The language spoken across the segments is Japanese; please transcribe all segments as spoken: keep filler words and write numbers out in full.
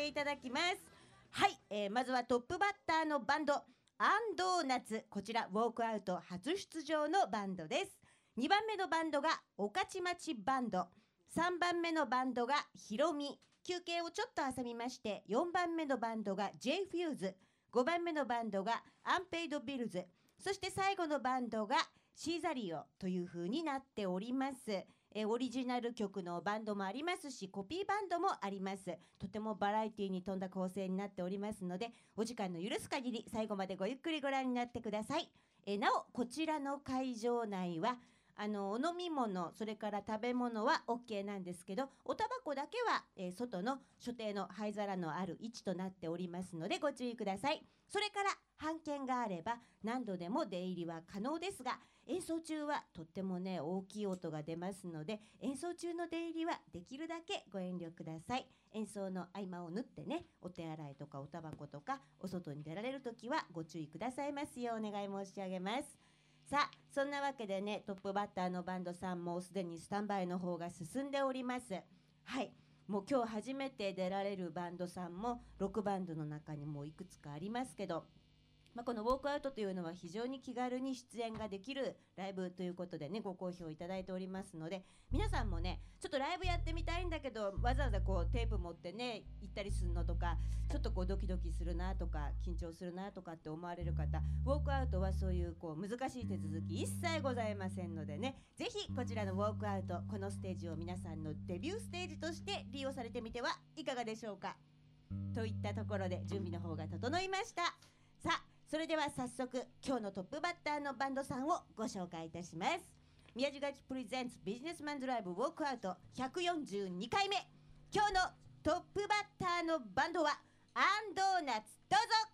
ていただきます。はい、えー、まずはトップバッターのバンドアンドーナツ、こちらウォークアウト初出場のバンドです。にばんめのバンドが御徒町バンド、さんばんめのバンドがひろみ、休憩をちょっと挟みましてよんばんめのバンドが J フューズ、ごばんめのバンドがアンペイドビルズ、そして最後のバンドがシーザリオという風になっております。えオリジナル曲のバンドもありますし、コピーバンドもあります。とてもバラエティに富んだ構成になっておりますので、お時間の許す限り最後までごゆっくりご覧になってください。えなおこちらの会場内はあのお飲み物、それから食べ物は OK なんですけど、おタバコだけは、えー、外の所定の灰皿のある位置となっておりますのでご注意ください。それから半券があれば何度でも出入りは可能ですが、演奏中はとってもね大きい音が出ますので、演奏中の出入りはできるだけご遠慮ください。演奏の合間を縫ってね、お手洗いとかおタバコとかお外に出られるときはご注意くださいますようお願い申し上げます。さあ、そんなわけでね、トップバッターのバンドさんもすでにスタンバイの方が進んでおります。はい、もう今日初めて出られるバンドさんもロックバンドの中にもいくつかありますけど、まあ、このウォークアウトというのは非常に気軽に出演ができるライブということでね、ご好評いただいておりますので、皆さんもねちょっとライブやってみたいんだけどわざわざこうテープ持ってね行ったりするのとか、ちょっとこうドキドキするなとか緊張するなとかって思われる方、ウォークアウトはそういうこう難しい手続き一切ございませんのでね、ぜひこちらのウォークアウト、このステージを皆さんのデビューステージとして利用されてみてはいかがでしょうか。といったところで準備の方が整いました。さあ、それでは早速今日のトップバッターのバンドさんをご紹介いたします。宮地楽器プレゼンツビジネスマンズライブウォークアウトひゃくよんじゅうにかいめ、今日のトップバッターのバンドはアンドーナツ、どうぞ。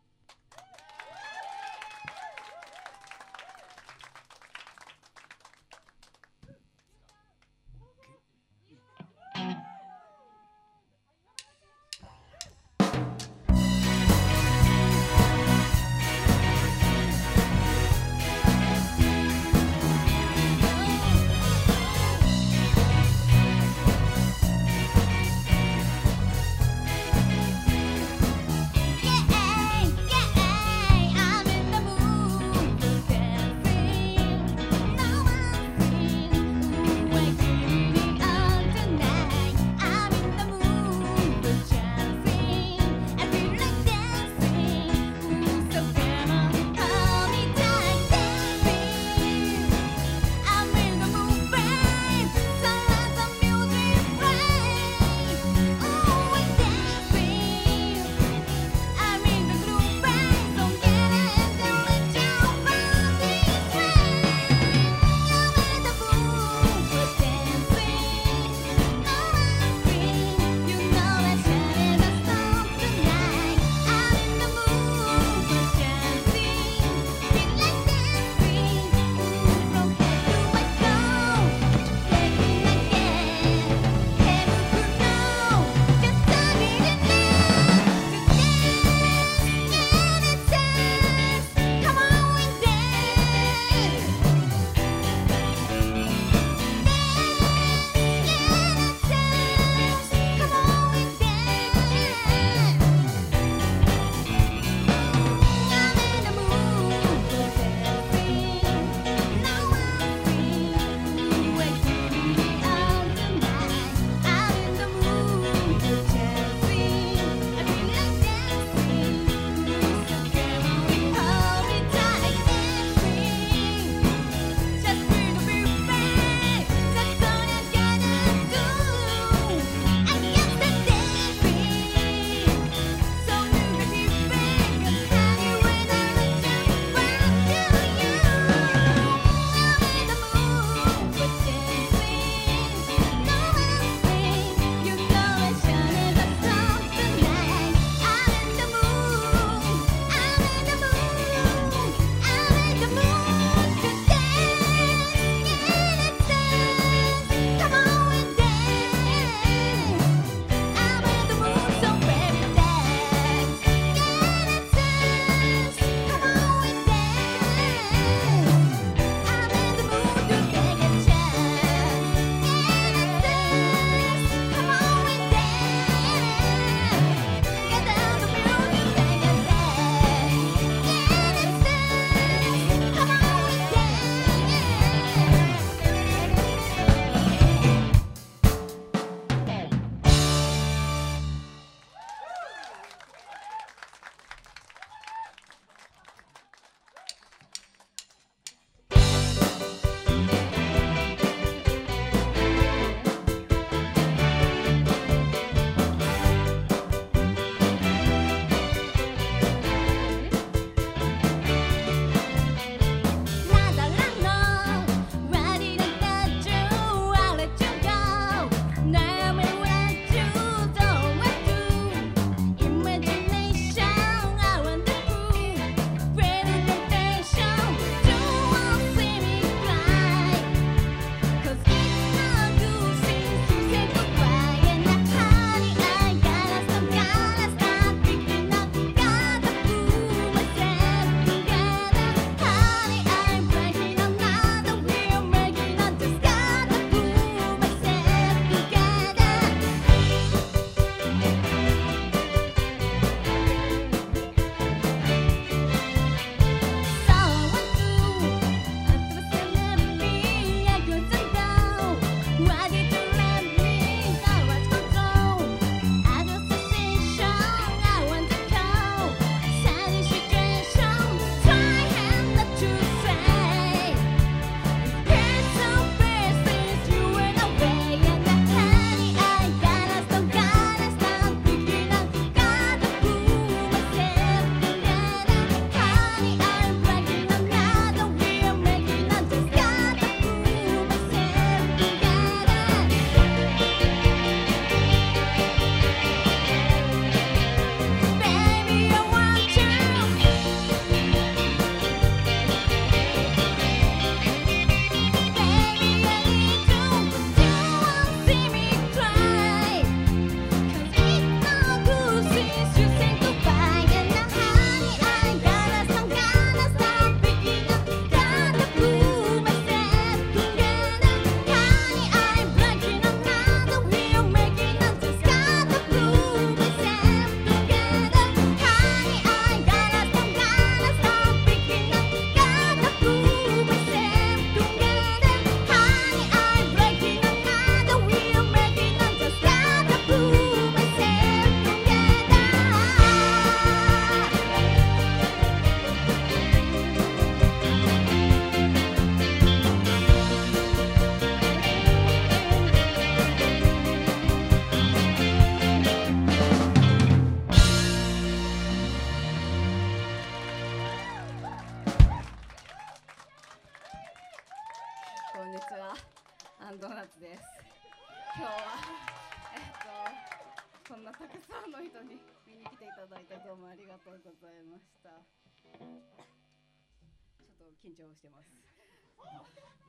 の人に見に来ていただいてどうもありがとうございました。ちょっと緊張してます。あ、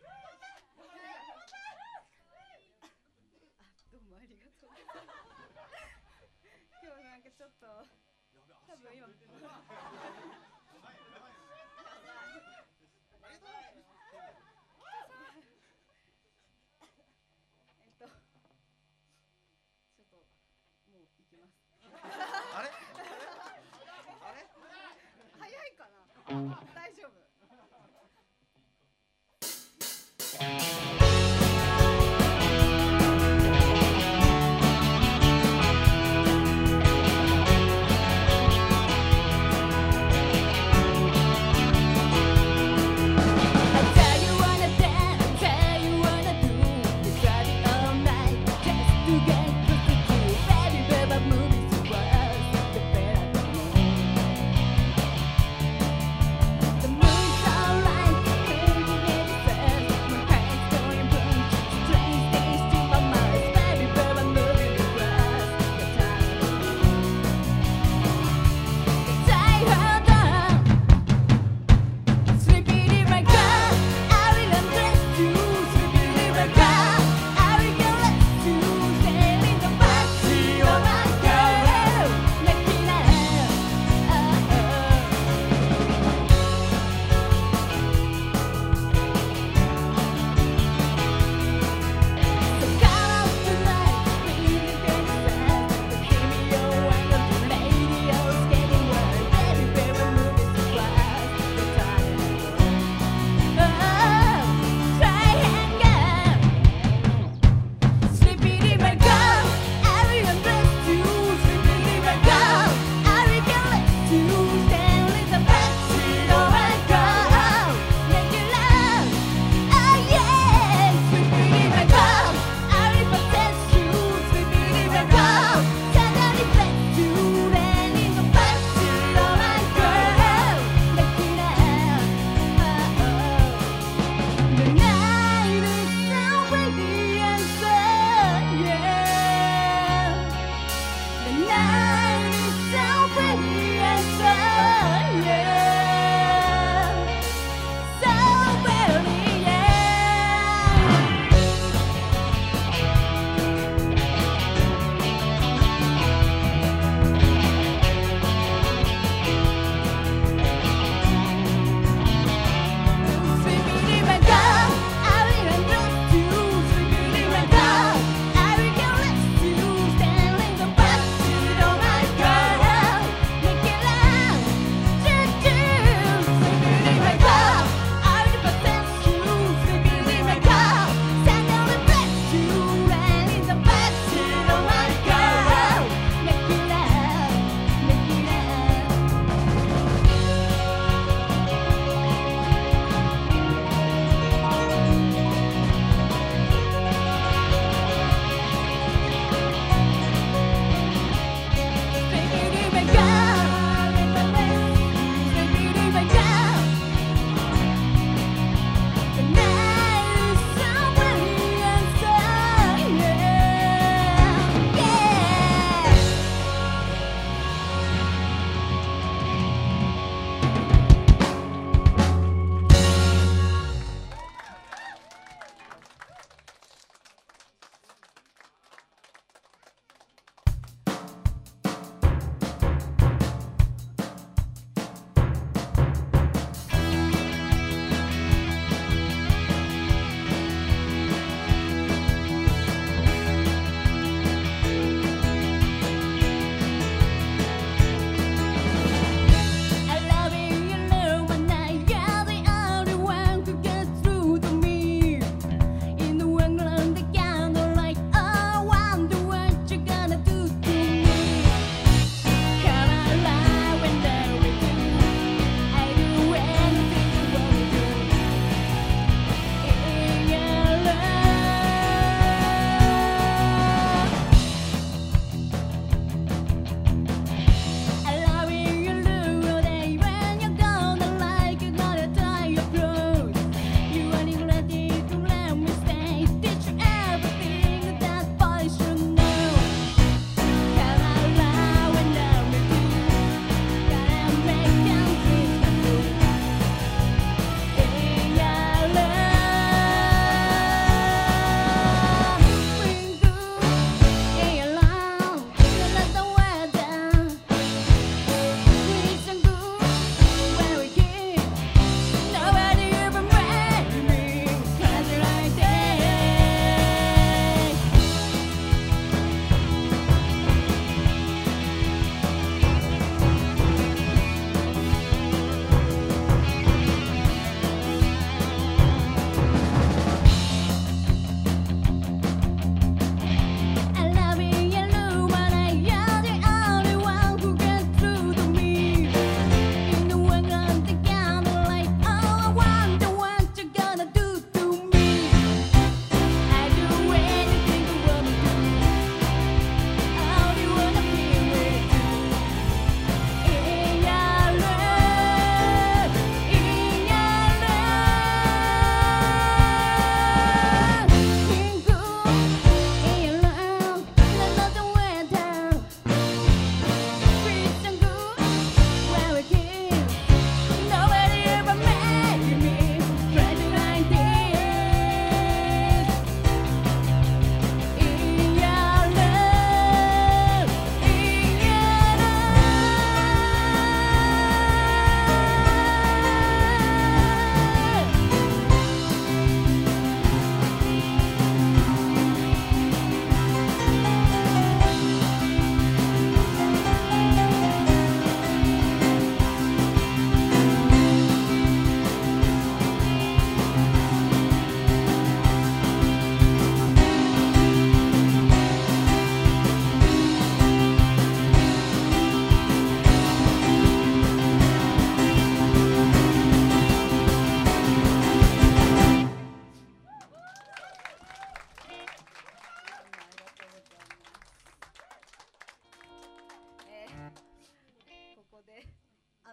どうもありがとうございます。今日なんかちょっと多分今えっとちょっともう行きます。 あれあれ早いかな。大丈夫。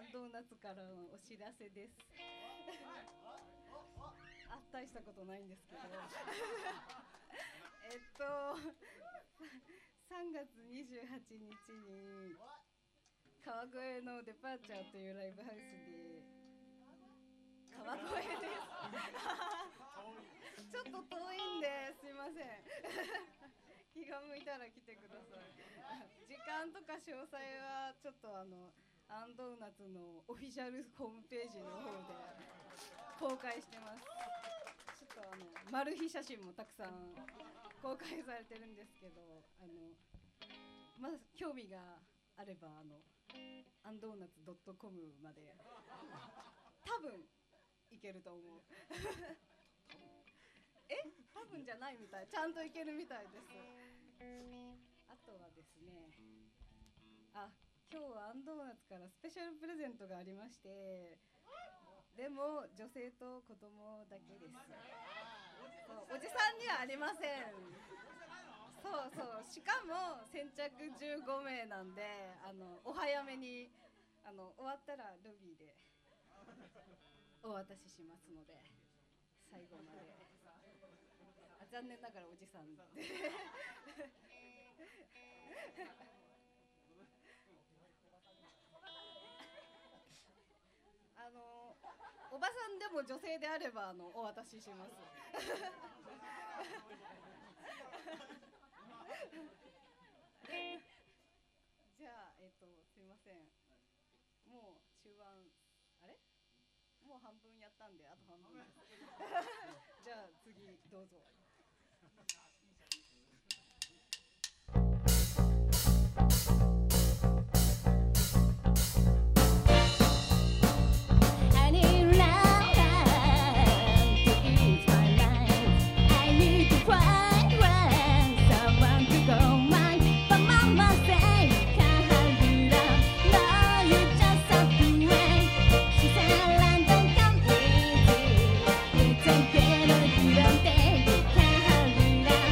アンドーナツからのお知らせです。あったりしたことないんですけどえっとさんがつにじゅうはちにちに川越のデパーチャーというライブハウスで、川越ですちょっと遠いんですいません気が向いたら来てください時間とか詳細はちょっとあのアンドーナツのオフィシャルホームページの方で公開してます。ちょっとあのマル秘写真もたくさん公開されてるんですけど、あのまず興味があればあのアンドーナツ .com まで多分いけると思うえ多分じゃないみたい、ちゃんといけるみたいです。あとはですね、あ、今日はアンドーナツからスペシャルプレゼントがありまして、でも女性と子供だけです。そうおじさんにはありません。そうそう、しかも先着じゅうごめいなんで、あのお早めにあの終わったらロビーでお渡ししますので、最後まで。あ、残念ながらおじさんであのおばさんでも女性であればあのお渡ししますじゃあ、えっと、すいません、もう中盤あれもう半分やったんであと半分ですじゃあ次どうぞ。 Can't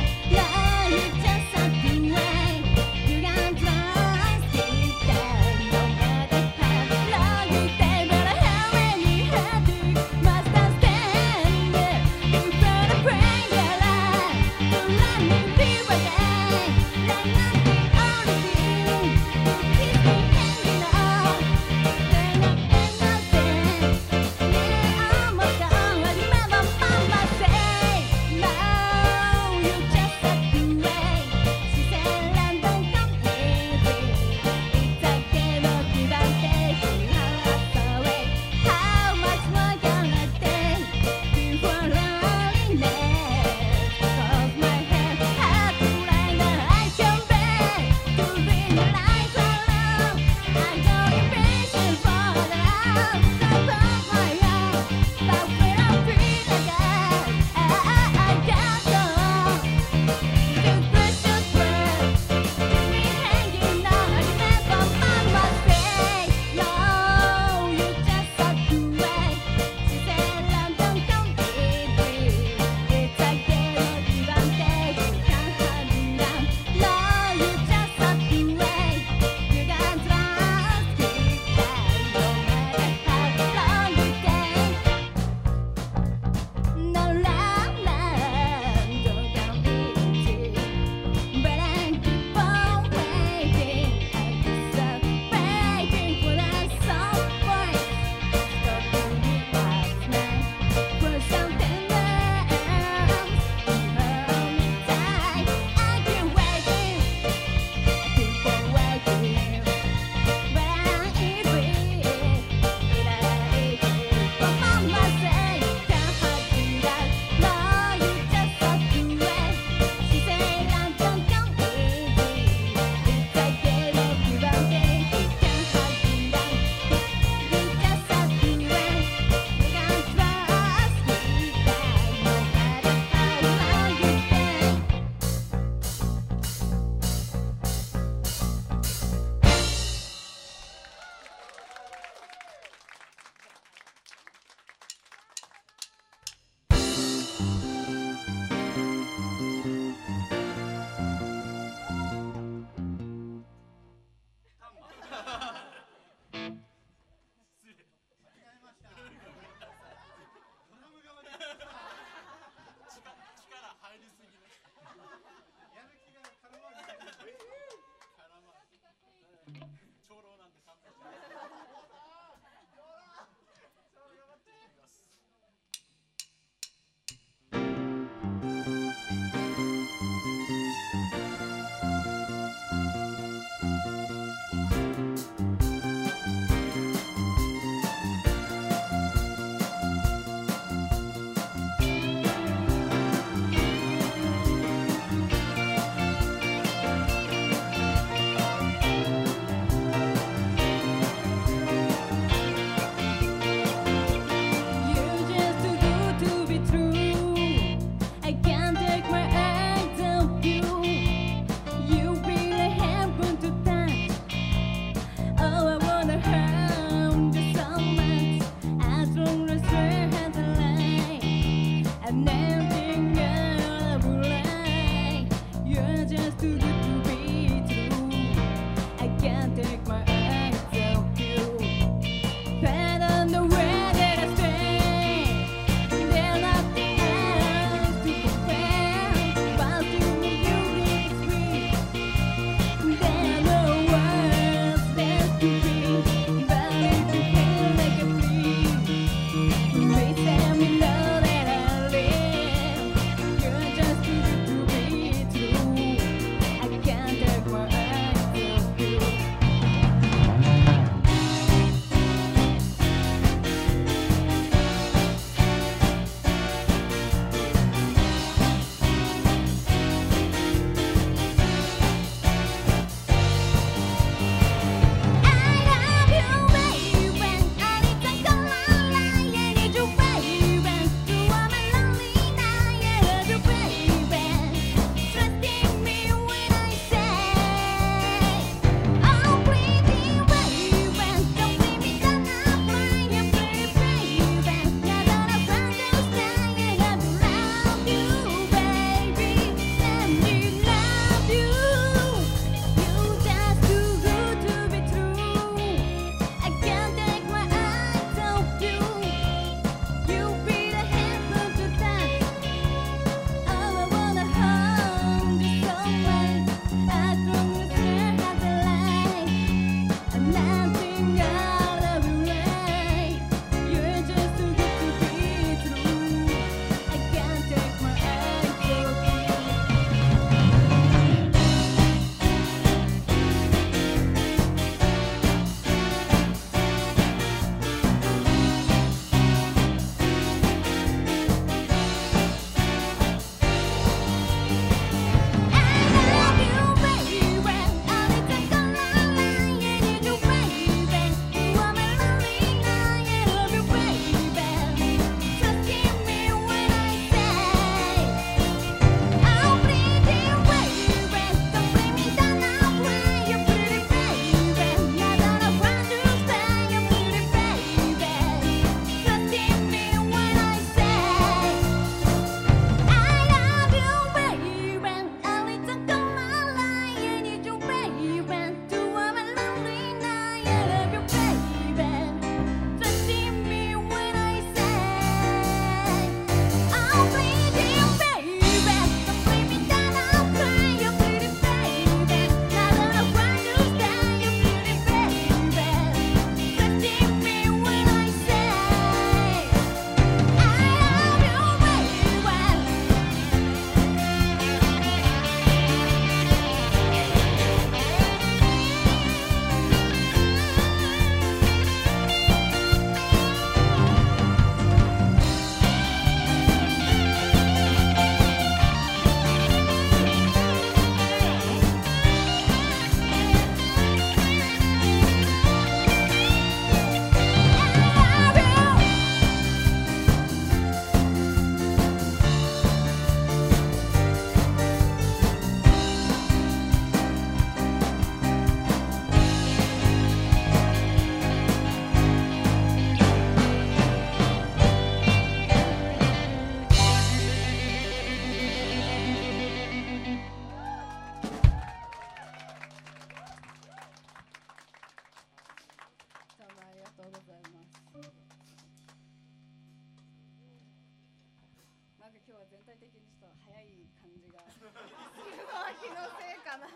全体的にちょっと早い感じがするのは気のせいかな。い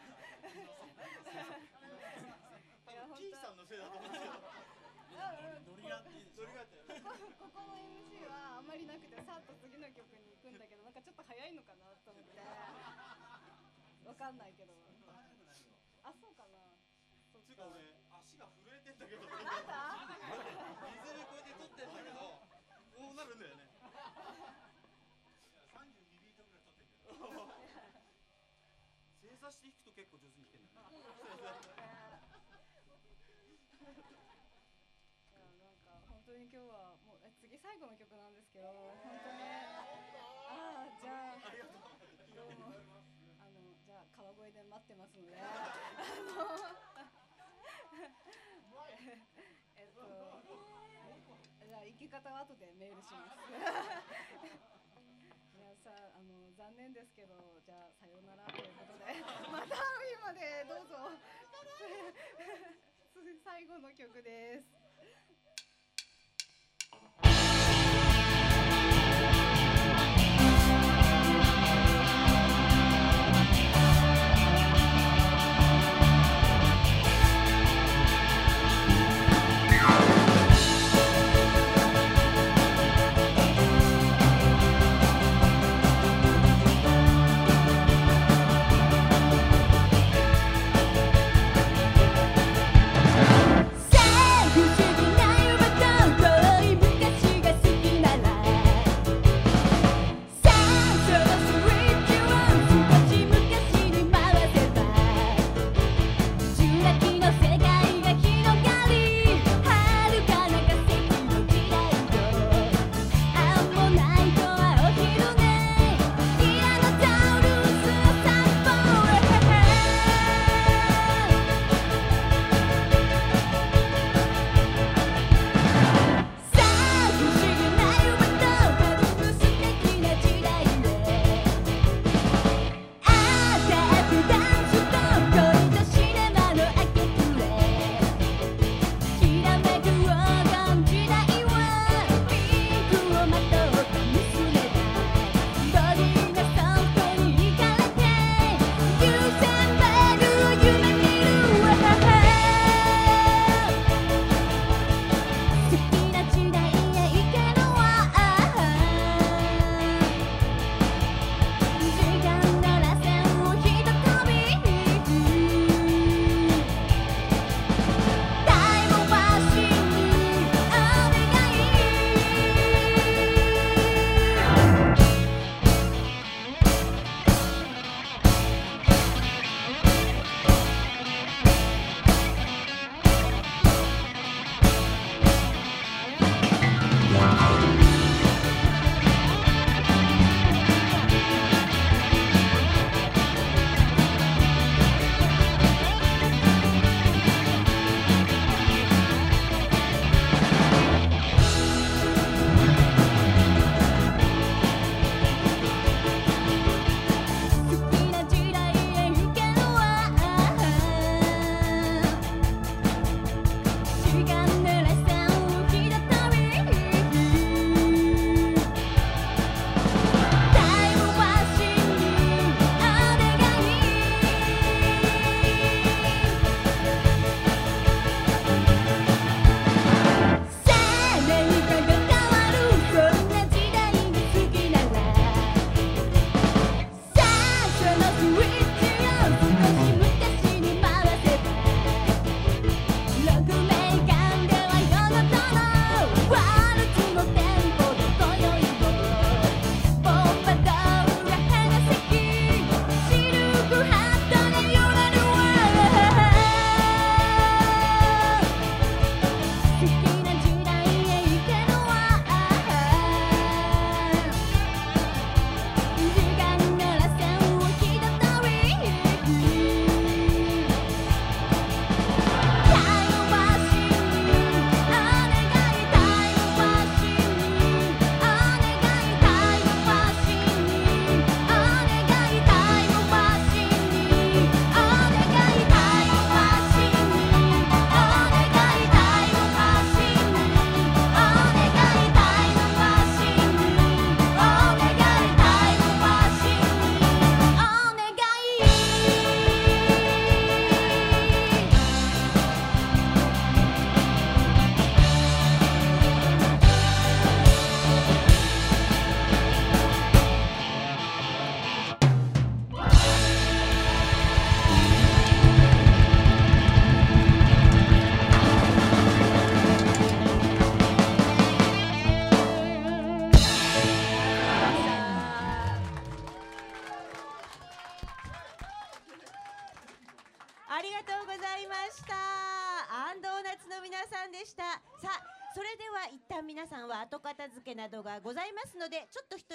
や本当。 T さんのせいだと思うんですけど。ノリがいいです。ノリがあって。 ここの エムシー はあんまりなくて、さっと次の曲に行くんだけど、なんかちょっと早いのかなと思って。わかんないけど。あ、そうかな。 つうか俺足が震えてんだけど。リズムこうやって撮ってんだけど、こうなるんだよね。さんじゅうにビートぐらい撮ってんだよ。正座して弾くと結構上手に弾けんだよね。 本当に今日はもうえ次最後の曲なんですけど、本当にああじゃあどうもあのじゃあ川越で待ってますので、あのえっとじゃあ行き方は後でメールします。皆さんあの残念ですけど、じゃあさようならということで、また会う日までどうぞ。最後の曲です。 Say ありがとうございました。アンドーナツの皆さんでした。さあ、それでは一旦皆さんは後片付けなどがございますので、ちょっと一